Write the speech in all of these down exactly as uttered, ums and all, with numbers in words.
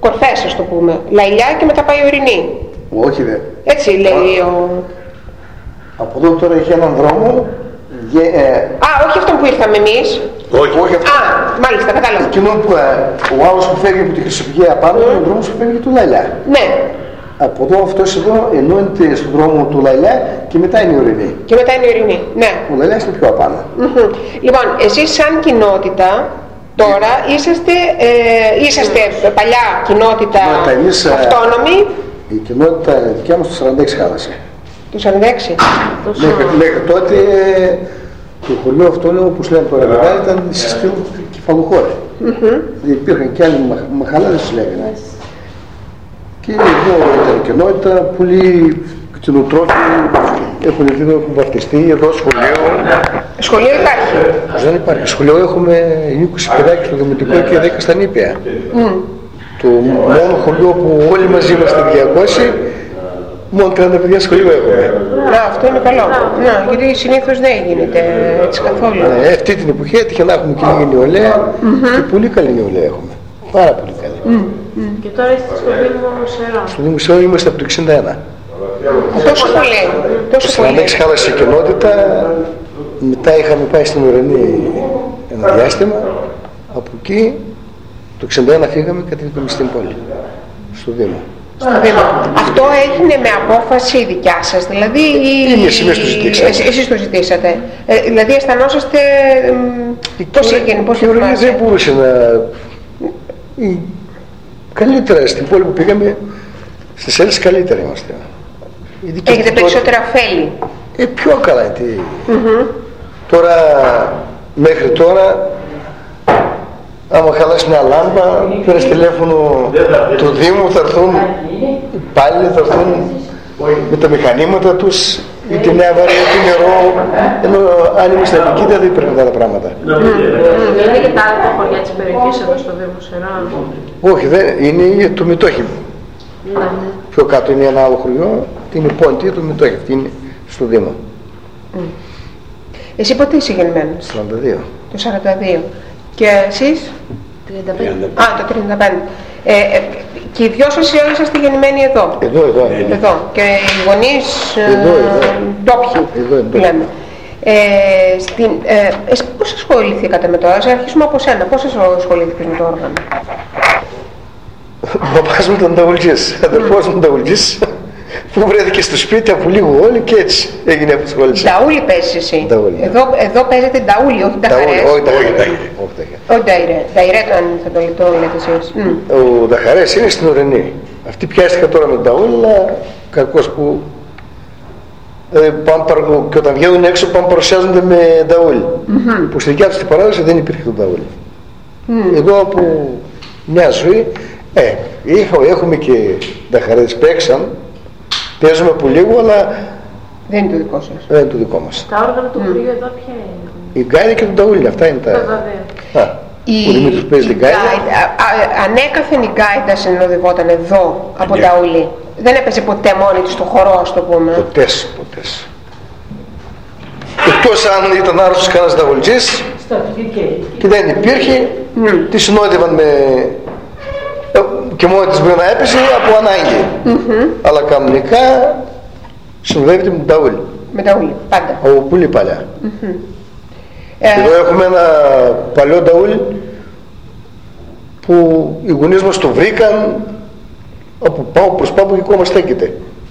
κορφές, ας το πούμε. Λαϊλιά και μετά πάει ορεινή. Όχι δε. Έτσι λέει ο... Από εδώ τώρα έχει έναν δρόμο. Γε, ε... Α, όχι αυτόν που ήρθαμε εμείς. Όχι, όχι αυτό. Α, μάλιστα, κατάλαβα. Εκείνο που ε, ο άλλος που φεύγει από τη Χρυσοπηγαία πάνω είναι ο δρόμος που φεύγει του Λαϊλιά. Ναι. Από εδώ αυτός εδώ ενώνεται στον δρόμο του Λαϊλιά και μετά είναι η ορεινή. Και μετά είναι η ορεινή, ναι. Ο Λαϊλιάς είναι πιο απάνω. Mm-hmm. Λοιπόν, εσείς σαν κοινότητα τώρα είσαστε, ε, είσαστε παλιά κοινότητα αυτόνομη. Η κοινότητα δικιά μας το σαράντα έξι χάλασε. Το σαράντα έξι. Μέχρι, μέχρι τότε το χωριό αυτό, όπως λένε τώρα μεγάλη, ήταν συστήμα κεφαλοχώρη. Mm-hmm. Υπήρχαν και άλλοι μαχ, μαχαλάδες τους λέγανε. Και εδώ ήταν κοινότητα, πολλοί κτηνοτρόφοι έχουν δει, έχουν βαφτιστεί εδώ σχολείο. Σχολείο υπάρχει. Δεν υπάρχει. Σχολείο έχουμε είκοσι παιδάκια στο Δημοτικό και δέκα στα νήπια. Mm. Το μόνο χωριό που όλοι μαζί είμαστε διακόσιοι, μόνο τριάντα παιδιά σχολείο έχουμε. Να, αυτό είναι καλό. Να, γιατί συνήθως δεν γίνεται έτσι καθόλου. Ναι, αυτή την εποχή έτυχε να έχουμε και λίγη νεολαία mm-hmm. και πολύ καλή νεολαία έχουμε. Πάρα πολύ καλή. Mm. Mm. Και τώρα είστε στο Δήμο Σερών. Στο Δήμο Σερών είμαστε από το εξήντα ένα. Τόσο πολύ. Το σαράντα έξι χάλασε η κοινότητα, μετά είχαμε πάει στην ουρανή ένα διάστημα, από εκεί το εξήντα ένα φύγαμε και κατέβηκαμε στην πόλη, στο Δήμο. Στο Δήμο. Αυτό έγινε με απόφαση δικιά σας, δηλαδή ή... Ή εσείς το ζητήσατε. Εσείς, εσείς το ζητήσατε. Ε, δηλαδή αισθανόσαστε... Πώς έγινε, πώς η ουρανή δεν μπορούσε να... Η... Καλύτερα στην πόλη που πήγαμε, στις Έλλες καλύτερα είμαστε. Έχετε περισσότερα ωφέλη. Ε, πιο καλά είναι. Mm-hmm. Τώρα, μέχρι τώρα, άμα χαλάσει μια λάμπα, πήρες τηλέφωνο του Δήμου, θα έρθουν οι υπάλληλοι, θα έρθουν με τα μηχανήματα τους, ή τη νέα βαριά του νερό, ενώ αν είμαστε εκεί δεν υπήρχαν τα πράγματα. Δεν είναι και τα άλλα χωριά της περιοχής εδώ στο Δήμο Σερών. Όχι, δεν, είναι το Μητόχι. Πιο κάτω είναι ένα άλλο χωριό, είναι η Πόντη, το Μητόχι, αυτή είναι στο Δήμο. Mm. Εσύ πότε είσαι γεννημένος? σαράντα δύο. Το σαράντα δύο. Και εσείς? τριάντα πέντε. Α, το τριάντα πέντε. Ε, ε, και οι δυο σας είσαστε γεννημένοι εδώ. Εδώ, εδώ. Εδώ. εδώ. Και οι γονείς ντόπιοι, λέμε. Ε, στην, ε, εσύ πώς ασχοληθήκατε με το όργανο? Αρχίσουμε από σένα. Πώς ασχολήθηκες με το όργανο? Ο παπάς μου ήταν ταουλτζής, αδερφός μου ταουλτζής, που βρέθηκε στο σπίτι από λίγο όλοι και έτσι έγινε από τις σχολές. Νταούλι παίζεις εσύ. Νταούλι. Εδώ, εδώ παίζετε νταούλι, όχι νταχαρές. Όχι νταχαρές. Όχι νταϊρέ. Νταϊρέ το αν θα το, το λέτε εσείς. Ο νταχαρές είναι στην ουρανή. Αυτή πιάστηκα τώρα με νταούλι, αλλά κακώς που ε, πάνε, και όταν βγαίνουν έξω πάνε παρουσιάζονται με νταούλι. Mm-hmm. Που στη δικιά τους την παράδοση δεν υπήρχε το νταούλι. Mm. Εδώ από μια ζωή, ε, είχα, έχουμε και νταχαρές παίξαν, παίζουμε από λίγο, αλλά δεν είναι το δικό σας. Δεν είναι το δικό μας. Τα όργανα του χωριού εδώ ποια είναι? Η γκάιδα και το ταούλι, αυτά είναι τα... Βέβαια. Η... Ο Δημήτρης παίζει την γκάιδα. Ανέκαθεν η γκάιδα συνοδευόταν εδώ από τα ούλη. Δεν έπαιζε ποτέ μόνη της στο χορό, ας το πούμε. Ποτές, ποτές. Εκτός αν ήταν άρρωστος κανένας ταουλτζής και δεν υπήρχε, mm. τη συνόδευαν με... και μόνη της μπορεί να έπαιζε από ανάγκη. Mm-hmm. Αλλά κανονικά συνοδεύεται με τα ούλη. Με τα ούλη, πάντα. Από πολύ παλιά. Mm-hmm. Εδώ ε... έχουμε ένα παλιό ταούλι που οι γονείς μας το βρήκαν από πάω προς πάω και ακόμα στέκεται.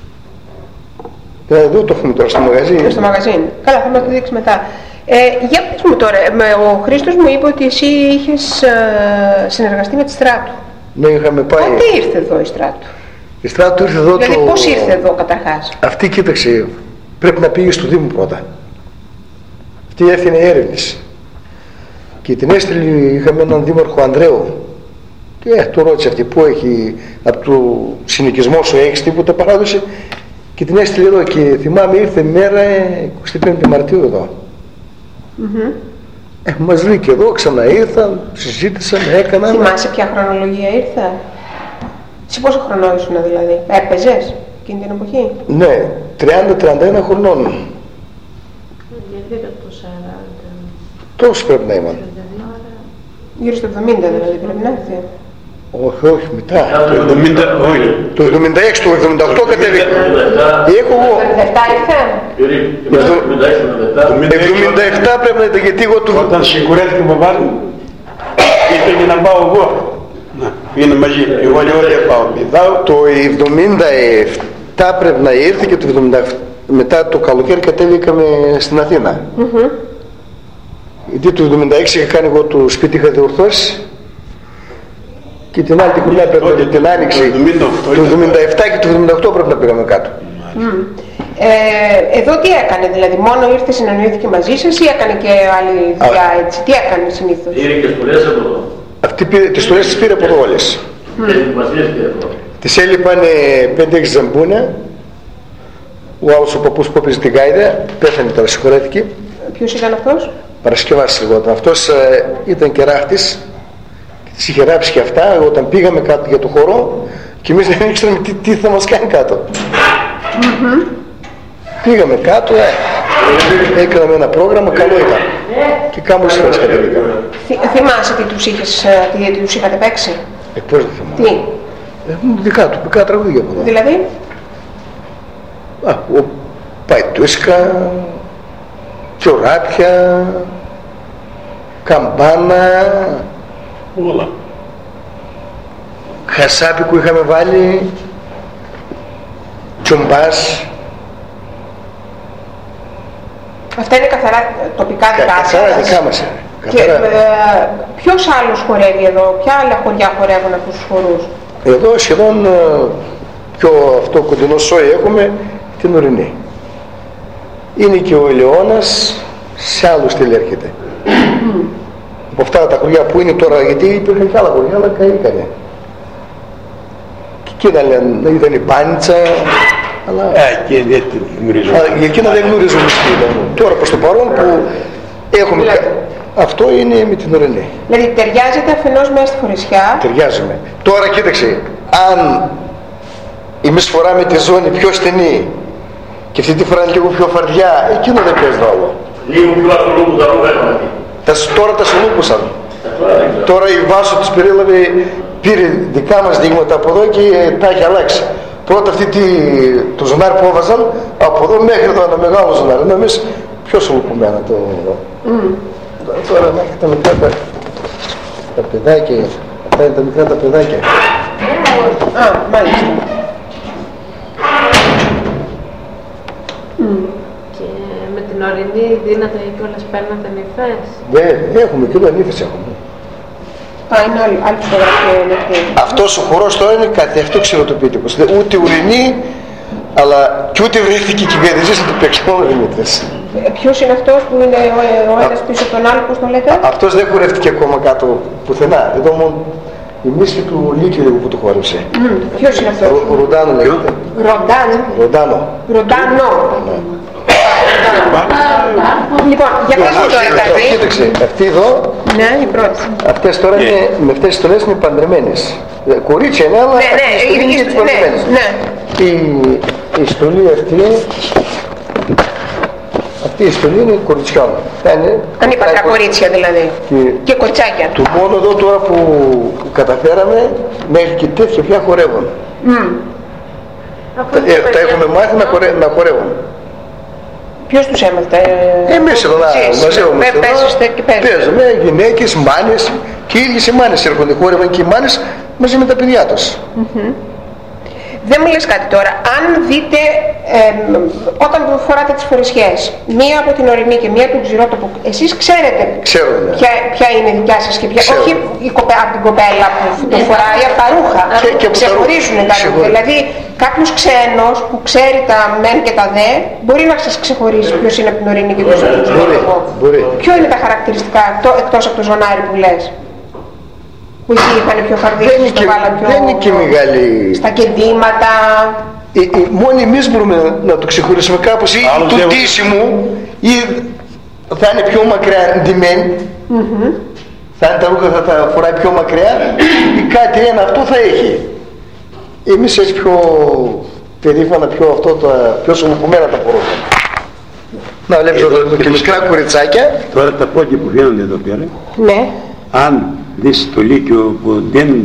Εδώ το έχουμε τώρα στο μαγαζί. Στο μαγαζί. Καλά, θα μας το δείξει μετά. Ε, για πες μου τώρα, ο Χρήστος μου είπε ότι εσύ είχες ε, συνεργαστεί με τη Στράτου. Ναι, είχαμε πάει. Πότε ήρθε εδώ η Στράτου? Η Στράτου ήρθε εδώ. Δηλαδή το... πώς ήρθε εδώ καταρχάς? Αυτή κοίταξε, πρέπει να πήγε στο Δήμο πρώτα. Αυτή έφυγε έρευνες. Και την έστειλε, είχαμε έναν δήμαρχο Ανδρέου. Και ε, το ρώτησε αυτή που έχει, από το συνοικισμό σου έχεις τίποτα παράδοση. Και την έστειλε εδώ και θυμάμαι ήρθε μέρα εικοστή πέμπτη Μαρτίου εδώ. Mm-hmm. Ε, μας βρήκε εδώ, ξαναήρθαν, συζήτησαν, έκαναν. Θυμάσαι ποια χρονολογία ήρθε? Σε πόσο χρονό ήσουν δηλαδή? Έπαιζες εκείνη την εποχή? Ναι, τριάντα τριάντα ένα χρονών. Γιατί το σαράντα? Τόσο πρέπει να ήμουν. Γύρω στο εβδομήντα δηλαδή πρέπει να έρθει. Όχι, όχι, μετά. Το εβδομήντα, όχι. Το εβδομήντα έξι, το εβδομήντα οκτώ κατέβηκα. Έχω εγώ. Το εβδομήντα επτά ήρθε. εβδομήντα επτά πρέπει να ήταν, γιατί εγώ του... Όταν συγχωρέθηκε ο παπάς μου, είπε για να πάω εγώ. Να, είναι μαζί. Εγώ λέω δεν πάω. Το εβδομήντα επτά πρέπει να ήρθε και το εβδομήντα επτά, μετά το καλοκαίρι κατέβηκαμε στην Αθήνα. Mm-hmm. Γιατί το εβδομήντα έξι είχα κάνει εγώ το σπίτι, είχα διορθώσει. Και την άλλη τη χρονιά πρέπει να την άνοιξη. Το εβδομήντα επτά και το εβδομήντα οκτώ πρέπει να πήγαμε κάτω. Mm. Ε, εδώ τι έκανε, δηλαδή μόνο ήρθε, συνεννοήθηκε μαζί σας ή έκανε και άλλη δουλειά έτσι, τι έκανε συνήθως? Πήρε και στολές από εδώ. Αυτή πήρε, τις στολές τις πήρε από εδώ όλες. Mm. Και τις βασίες και εδώ. Τις έλειπαν πέντε έξι ζαμπούνια. Ο άλλος ο παππούς που έπαιζε την γάιδα, πέθανε τώρα, συγχωρέθηκε. Ποιος ήταν αυτός? Παρασκευάς λιγότερο. Αυτός ε, ήταν κεράχτης. Τις είχε ράψει και αυτά όταν πήγαμε κάτω για το χορό και εμείς δεν ήξεραμε τι, τι θα μας κάνει κάτω. Mm-hmm. Πήγαμε κάτω, ε, έκαναμε ένα πρόγραμμα, καλό ήταν. Και κάμως φορές κατεβήκαμε. Θυμάσαι τι τους, είχες, τι τους είχατε παίξει? Ε, πώς δεν θυμάμαι. Τι? Ε, δικά του, δικά τραγούδια από εδώ. Δηλαδή? Α, ο Παϊτούσκα, Τσοράπια, Καμπάνα, όλα. Χασάπικου είχαμε βάλει, Τσομπάς. Αυτά είναι καθαρά τοπικά Κα, δικά σας? καθαρά δικά μας είναι. Και ε, ποιος άλλος χορεύει εδώ, ποια άλλα χωριά χορεύουν αυτούς τους χορούς? Εδώ σχεδόν πιο αυτό κοντινό σόι έχουμε την ορεινή. Είναι και ο Ελαιώνας, σε άλλους στυλ έρχεται. Mm. Από αυτά τα χωριά που είναι τώρα, γιατί υπήρχαν και άλλα χωριά, αλλά καήκανε. Και εκεί ήταν, ήταν η Πάνιτσα, αλλά... Ε, και δεν την γνωρίζουμε. Για εκείνα δεν γνωρίζουμε τι. Τώρα προς το παρόν που έχουμε... Δηλαδή. Αυτό είναι με την ορεινή. Δηλαδή ταιριάζεται αφενός μέσα στη φορεσιά. Ταιριάζουμε. Τώρα κοίταξε, αν εμείς φοράμε τη ζώνη πιο στενή και αυτή τη φορά λίγο πιο φαρδιά, εκείνο δεν παίζει ρόλο. Λίγο πιο ασχολούμου τα ρούχα έχουμε. Τώρα τα σολούπουσαν. Τώρα η Βάσο της περίλαβε, πήρε δικά μας δείγματα από εδώ και τα έχει αλλάξει. Πρώτα αυτή τη, το ζωνάρι που έβαζαν, από εδώ μέχρι εδώ ένα μεγάλο ζωνάρι. Ενώ εμείς πιο σολουπημένα το εδώ. Mm. Τώρα μέχρι τα μικρά τα, τα παιδάκια, αυτά είναι τα μικρά τα παιδάκια. Α, μάλιστα. Mm. Και με την ορεινή δίνατε κιόλας, παίρνατε νυφές? Ναι, έχουμε και εδώ νύφες έχουμε. Α, είναι άλλη, άλλη φωτογραφία είναι αυτή. Αυτός ο χορός τώρα είναι κάτι αυτό ξηροτοπίτικος. Ούτε ουρινή, αλλά και ούτε βρέθηκε και γαϊδεζής να το παίξει μόνο Δημήτρης. Ε, ποιος είναι αυτός που είναι ο, ο ένας πίσω από τον άλλο, πώς τον λέτε? Αυτός δεν χορεύτηκε ακόμα κάτω πουθενά. Εδώ μόνο η μίσχη του Λίκη λίγο που το χόρεψε. Mm. Ποιος είναι αυτός? Ο Ροντάνο λέγεται. Ροντάνο. Ροντάνο. Ροντάνο. Ναι. Λοιπόν, για πες μου τώρα κάτι. Κοίταξε, αυτή εδώ, Ναι, η πρώτη. αυτές τώρα είναι, με αυτές τις στολές είναι παντρεμένες. Κορίτσια είναι, αλλά Ναι, ναι, η στολή είναι και τις παντρεμένες. ναι. Η, η στολή αυτή, αυτή η στολή είναι κοριτσιών. Είναι, Ανύπακρα κορίτσια δηλαδή. Και, Και κοτσάκια. το μόνο εδώ τώρα που καταφέραμε, μέχρι και τέτοια πια χορεύουν. Mm. Τα, ε, τα έχουμε μάθει να, χορε, να χορεύουν. Ποιος τους έμαθε? Ε, εμείς εδώ να μαζεύουμε. Παίζεστε και παίζετε. Παίζουμε, γυναίκες, μάνες, και οι ίδιες οι μάνες έρχονται, χόρευαν και οι μάνες μαζί με τα παιδιά τους. Mm-hmm. Δεν μου λες κάτι τώρα, αν δείτε ε, όταν φοράτε τις φορεσιές, μία από την ορεινή και μία από τον ξηρότοπο, εσείς ξέρετε Ξέρω, ναι. ποια, ποια είναι η δικιά σας και ποια, Ξέρω. όχι η κοπέ, από την κοπέλα που το φοράει, από τα ρούχα, Και, και ξεχωρίζουν τα ρούχα. Δηλαδή κάποιος ξένος που ξέρει τα μεν και τα δε, μπορεί να σας ξεχωρίσει ποιος είναι από την ορεινή και ποιος είναι από τον ξηρότοπο. Μπορεί. Ποιο είναι τα χαρακτηριστικά εκτός από το ζωνάρι που λες? Που εκεί είχαν πιο φαρδίσει, στο βάλαν πιο... Δεν είναι και μεγάλη... Στα κεντήματα... Ε, ε, μόνοι εμείς μπορούμε να, να το ξεχωρίσουμε κάπως, ή του δεν... ντύσιμου, ή θα είναι πιο μακριά ντυμένη, Mm-hmm. θα είναι τα ρούχα θα τα φοράει πιο μακριά, ή κάτι ένα αυτό θα έχει. Εμείς έτσι πιο περήφανα, πιο αυτό, τα, πιο σωμοκομμένα τα φορούμε. Να βλέπεις εδώ και μικρά κοριτσάκια. Τώρα τα πόδια που βγαίνονται εδώ πέρα, Ναι. αν δεις το Λύκειο που δεν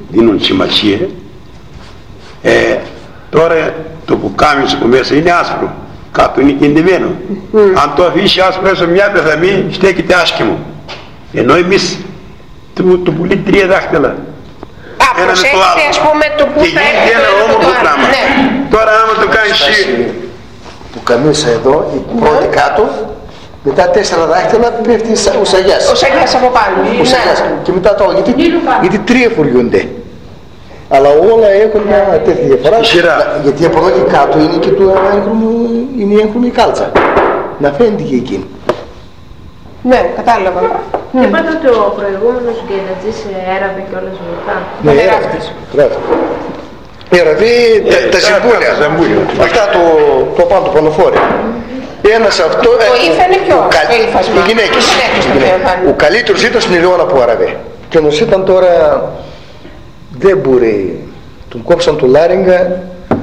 δίνουν σημασία. Ε, τώρα το πουκάμισο που μέσα είναι άσπρο, κάτω είναι κεντυμένο. Mm. Αν το αφήσει άσπρο έσω μια πεθαμή, στέκεται άσχημο. Ενώ εμείς το, το πουλί τρία δάχτυλα. Α, προσέχετε ας πούμε το που θα έρθει ένα όμορφο πράγμα. Ναι. Τώρα άμα το κάνεις που καμίσα εδώ, η πρώτη ναι. κάτω, μετά τέσσερα δάχτυλα πέφτει ο σαγιάς. Ο σαγιάς από πάνω. Ο σαγιάς. Ναι. Και μετά το άλλο, γιατί, γιατί τρία φοριούνται. Αλλά όλα έχουν μια τέτοια διαφορά. Γιατί από εδώ και κάτω είναι και το έγχρωμο, είναι η έγχρωμη κάλτσα. Να φαίνεται και εκείνη. Ναι, κατάλαβα. Και είπατε ότι ο προηγούμενος γκέινατζής έραβε και όλες μετά. Ναι, έραβε. Έραβε τα ζυμπούλια. Αυτά το πάνω το πανοφόρι. Ένας αυτό... Το ύφανε ποιο, το ύφασμα. Οι γυναίκες. Ο καλύτερος ήταν στην Ηλιώνα που άραβε. Και όμως ήταν τώρα... Δεν μπορεί. Τον κόψαν το λάριγγα.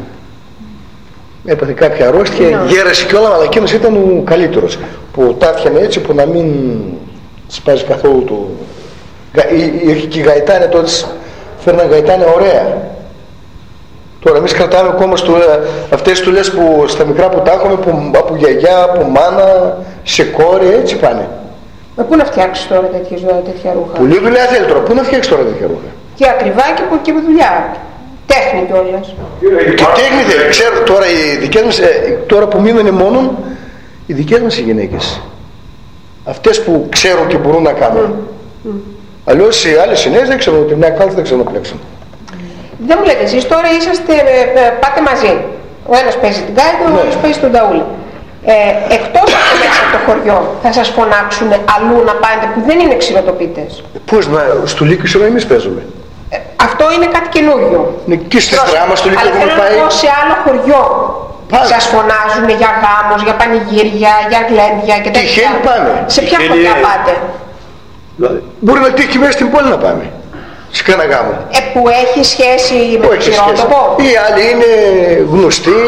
Έπαθε κάποια αρρώστια, no. γέρασε κιόλα, αλλά εκείνος ήταν ο καλύτερος. Που τα έφτιανε έτσι που να μην σπάζει καθόλου το... Και οι γαϊτάνε τότε φέρναν γαϊτάνε ωραία. Τώρα εμείς κρατάμε ακόμα στο, αυτές του λες που στα μικρά που τα έχουμε, που, από γιαγιά, από μάνα, σε κόρη, έτσι πάνε. Μα πού να φτιάξεις τώρα τέτοια, τέτοια ρούχα. Πολύ δουλειά θέλει τώρα, πού να φτιάξεις τώρα τέτοια ρούχα. Και ακριβά και, και με δουλειά. Τέχνη κιόλας. Και τέχνη θέλει, ξέρω τώρα οι δικές μας, ε, τώρα που μείνανε μόνον, οι δικές μας οι γυναίκες. Αυτές που ξέρουν και μπορούν να κάνουν. Mm. Mm. Αλλιώς οι άλλες οι νέες δεν ξέρουν, ότι μια κάλτσα δεν ξέρουν να πλέξουν. Δεν μου λέτε, εσείς τώρα είσαστε, ε, πάτε μαζί. Ο ένας παίζει την γκάιτα, ο άλλος παίζει τον ταούλι. Ε, εκτός από μέσα από το χωριό, θα σας φωνάξουν αλλού να πάτε που δεν είναι ξηροτοπίτες. Πώς, μα στο Λύκειο εμείς παίζουμε. Ε, αυτό είναι κάτι καινούριο. Ναι, και στη δράμα στο Λύκειο έχουμε πάει. Αλλά σε άλλο χωριό. Πάλι. Σας φωνάζουν για γάμους, για πανηγύρια, για γλέντια και τέτοια. Τυχαίνει πάμε. Σε ποια χωριά πάτε. Μπορεί να τύχει μέσα στην πόλη να πάμε. Σε κάνα γάμο. Ε, που έχει σχέση με το ξηρότοπο. Οι άλλοι είναι γνωστοί.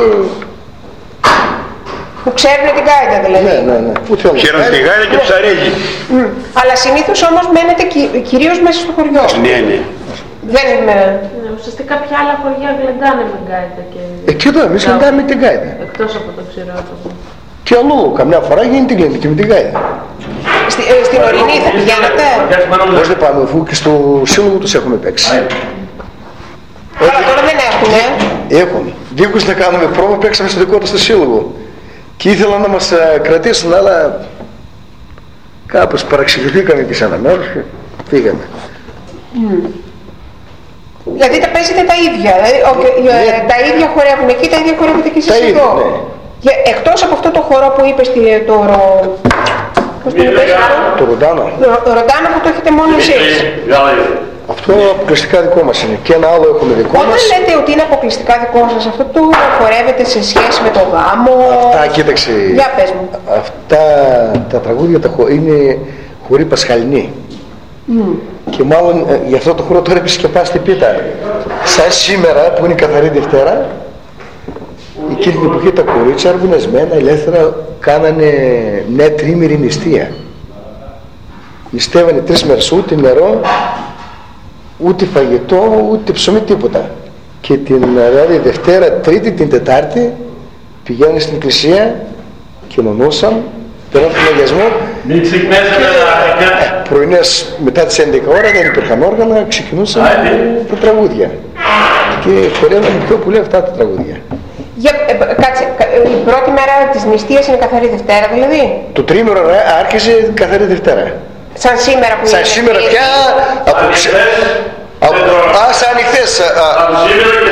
Που ξέρουν την γκάιτα δηλαδή. Ναι, ναι, ναι. Ξέρουν την γκάιτα και ψαρίζει. Mm. Αλλά συνήθως όμως μένετε κυ... κυρίως μέσα στο χωριό. Ναι, ναι. Δεν είμαι... Ναι, ουσιαστικά κάποια άλλα χωριά γλεντάνε με γκάιτα και... Εκεί εδώ εμείς γλεντάμε με την γκάιτα. Εκτός από το ξηρότοπο. Και αλλού, καμιά φορά γίνεται γλέντη και με την γκάιτα. Στη, ε, στην Ορεινή θα πηγαίνετε. Πώς δεν πάμε, αφού και στο σύλλογο τους έχουμε παίξει. Αλλά τώρα δεν έχουνε. Έχουν. Δίχως να κάνουμε πρόβα, παίξαμε στο δικό τους στο σύλλογο. Και ήθελαν να μας uh, κρατήσουν, αλλά κάπως παραξηγηθήκαμε και σε ένα μέρος και φύγαμε. Mm. Δηλαδή τα παίζετε τα ίδια, δηλαδή, ο, ναι. τα ίδια χορεύουν εκεί, τα ίδια χορεύετε και εσείς εδώ. Ναι. Και εκτός από αυτό το χορό που είπες, το ρο... Πώς το είπες, το Ροντάνο. Το Ροντάνο που το έχετε μόνο εσείς. Αυτό αποκλειστικά δικό μας είναι. Και ένα άλλο έχουμε δικό Όταν μας. Όταν λέτε ότι είναι αποκλειστικά δικό σας, αυτό το χορεύετε σε σχέση με το γάμο... Αυτά, κοίταξε. Για πες μου. Αυτά τα τραγούδια τα χω... είναι χωρί πασχαλινή. Mm. Και μάλλον ε, γι' αυτό το χώρο τώρα επισκεπάστε πίτα. Σαν σήμερα που είναι η καθαρή Δευτέρα, εκείνη την εποχή τα κορίτσια αρβουνεσμένα ελεύθερα κάνανε μια τρίμηρη νηστεία. Νηστεύανε τρεις μέρες, ούτε νερό, ούτε φαγητό, ούτε ψωμί, τίποτα. Και την δηλαδή Δευτέρα, Τρίτη, την Τετάρτη πηγαίνανε στην εκκλησία, κοινωνούσαν, πέραν τον αγιασμό. Μην ξυπνέσετε να... Πρωινές μετά τις έντεκα ώρα δεν υπήρχαν όργανα, ξεκινούσαν τα τραγούδια. Και χορεύανε πιο πολύ αυτά τα τραγούδια. Για, ε, κάτσε, η πρώτη μέρα της νηστείας είναι καθαρή Δευτέρα δηλαδή. Το τρίμηνο άρχισε καθαρή Δευτέρα. Σαν σήμερα που σαν είναι. Σαν σήμερα πια από ξε... Α, σαν νυχθές. Από σήμερα και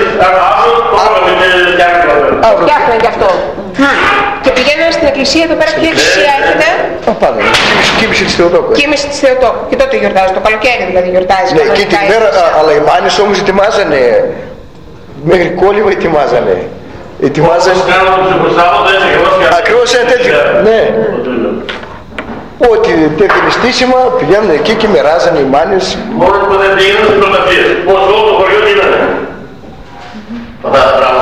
αύριο φτιάχνουν και αυτό. Και πηγαίνουν στην εκκλησία εδώ πέρα, ποια εκκλησία έχετε? Απάνω, κοίμηση της Θεοτόκου. Κοίμηση της Θεοτόκου. Και τότε γιορτάζει, το καλοκαίρι δηλαδή γιορτάζει. Ναι, και την μέρα, αλλά οι μάνες όμως ετοιμάζανε. Μέχρι κόλλημα ετοιμάζανε. Ετοιμάζανε. Ακριβώς ένα τέτοιο. Ναι. Ό,τι τέτοιο στήσιμα πηγαίνουν εκεί και μεράζανε οι μάνες. Μόνο που δεν πήγαιναν στις προπαθίες. Πώς όλο το χωριό πήγαινε. Αυτά τα πράγματα.